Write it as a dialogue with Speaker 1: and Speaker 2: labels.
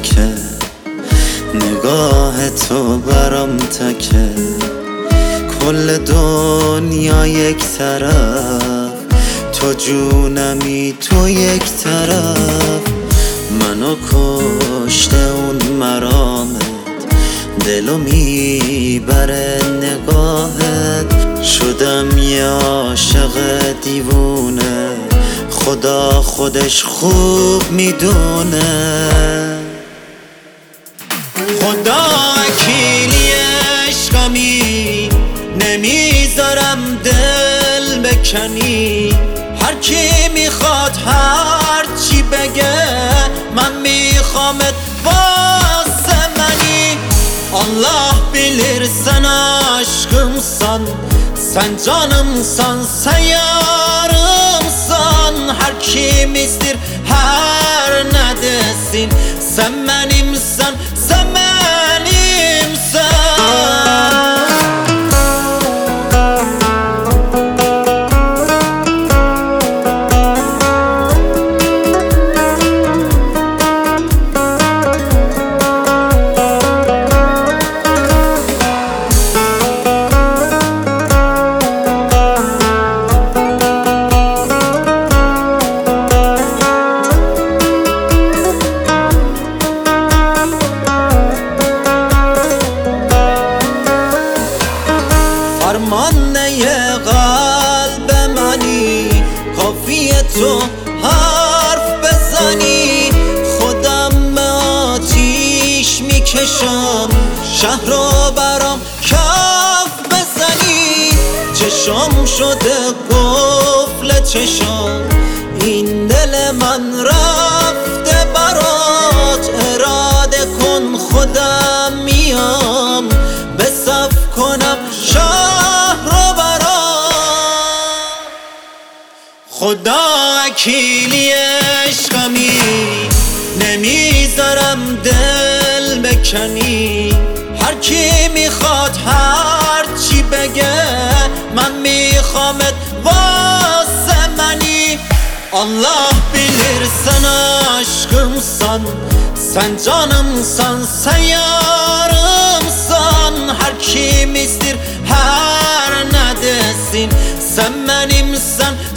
Speaker 1: تکه، نگاه تو برام تکه، کل دنیا یک طرف، تو جونمی تو یک طرف. منو کشته اون مرامت، دلو میبره نگاهت. شدم یه عاشق دیوونه، خدا خودش خوب میدونه. خدا وکیلی عشقمی، نمیذارم دل بکنی. هر کی میخواد هر چی بگه، من میخوامت واسه منی. Allah bilir sen aşkımsan, sen canımsan, sen yarımsan. Her kimizdir her ne desin, sen benimsen, sen benimsen. فرمانه قلب منی، کافیه تو حرف بزنی. خودم به آتیش میکشم، شهر رو برام کف بزنی. چشم شده قفل چشم، این دل من رفته برات. اراده کن خودم میام، به صف کنم شهر رو برات. خدا وکیلی عشقمی، نمیذارم دل بکنی. هر کی میخواد هر چی بگه، من میخوامت واسه منی. Allah bilir sen aşkımsan, sen canımsan, sen yarımsan. Her kimizdir her ne desin, sen benimsen,